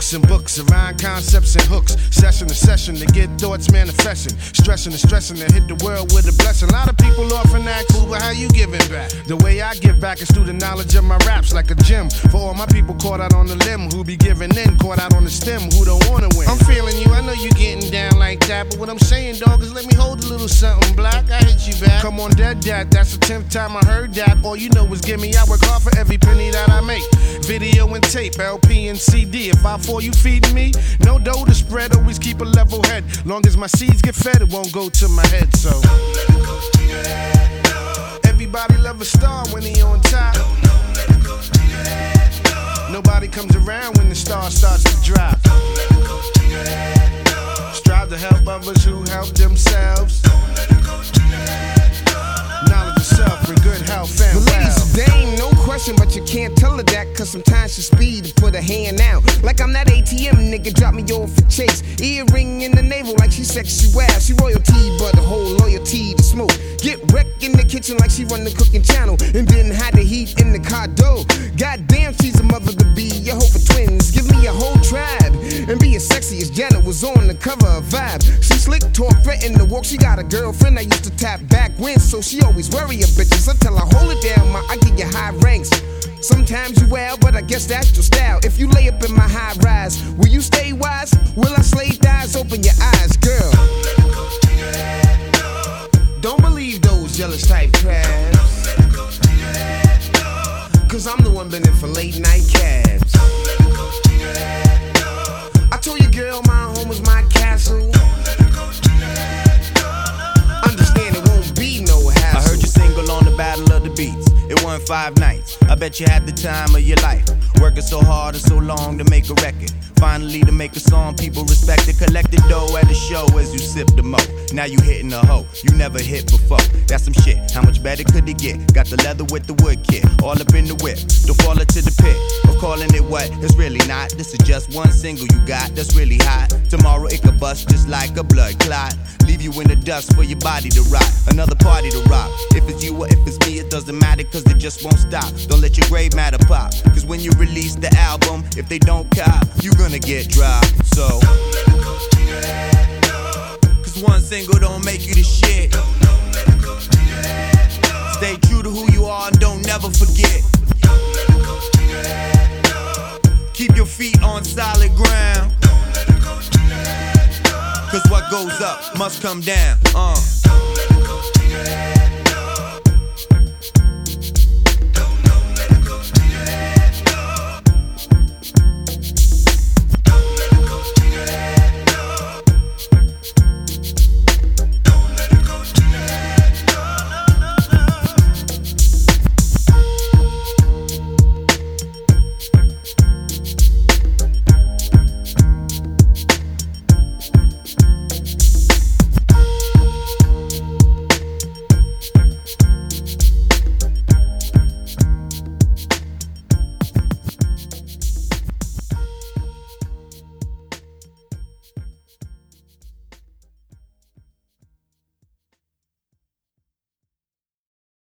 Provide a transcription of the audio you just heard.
Books and books, around concepts and hooks. Session to session to get thoughts manifesting. Stressing and stressing to hit the world with a blessing. A lot of people often act cool, but how you giving back? The way I give back is through the knowledge of my raps, like a gym. For all my people caught out on the limb, who be giving in, caught out on the stem, who don't wanna win. I'm feeling you, I know you getting down like that, but what I'm saying, dog, is let me hold a little something black. I hit you back. Come on, dead dad, that's the 10th time I heard that. All you know is give me, I work hard for every penny that I make. Video and tape, LP and CD. If I fall, you feeding me? No dough to spread, always keep a level head. Long as my seeds get fed, it won't go to my head, so don't let it go to your head, no. Everybody love a star when he on top. Don't let it go to your head, no. Nobody comes around when the star starts to drop. Don't let it go to your head, no. Strive to help others who help themselves. Don't let it go to your head, no. Knowledge of self for good health and the ladies, they ain't no question, but you can't tell her that, cause sometimes she speed to put her hand out. Like I'm that ATM nigga, drop me off for chase. Earring in the navel like she sexual. She royalty, but the whole loyalty to smoke. Get wrecked in the kitchen like she run the cooking channel, and then hide the heat in the car door. Goddamn, she's a mother to be. You hope for twins, give me a whole tribe, and be as sexy as Janet was on the cover of Vibe. She slick talk, threaten to walk. She got a girlfriend I used to tap back when, so she always worry a bitches until I hold it down. I give you high ranks. Sometimes you wild, but I guess that's your style. If you lay up in my high rise, will you stay wise? Will I slay thighs? Open your eyes, girl. Don't let it go to your head, no. Don't believe those jealous type crabs. Don't let it go to your head, no. Cause I'm the one been in for late night cabs. Don't let it go to your head, no. I told you, girl, my home is my castle. Don't let it go to your head, no. Understand it won't be no hassle. I heard you single on the Battle of the Beats. It won 5 nights. I bet you had the time of your life. Working so hard and so long to make a record. Finally to make a song people respect it. Collect the dough at the show as you sip the mo. Now you hitting a hoe you never hit before. That's some shit. How much better could it get? Got the leather with the wood kit. All up in the whip. Don't fall into the pit of calling it what it's really not. This is just one single you got that's really hot. Tomorrow it could bust just like a blood clot. Leave you in the dust for your body to rot. Another party to rock. If it's you or if it's me, it doesn't matter, cause it just won't stop. Don't let your grave matter pop, cause when you release the album, if they don't cop, you gonna get dropped. So don't let it go to your head, no. Cause one single don't make you the shit. Don't let it go to your head, no. Stay true to who you are and don't never forget. Don't let it go to your head, no. Keep your feet on solid ground. Don't let it go to your head, no. Cause what goes up must come down. Don't let it go to your head.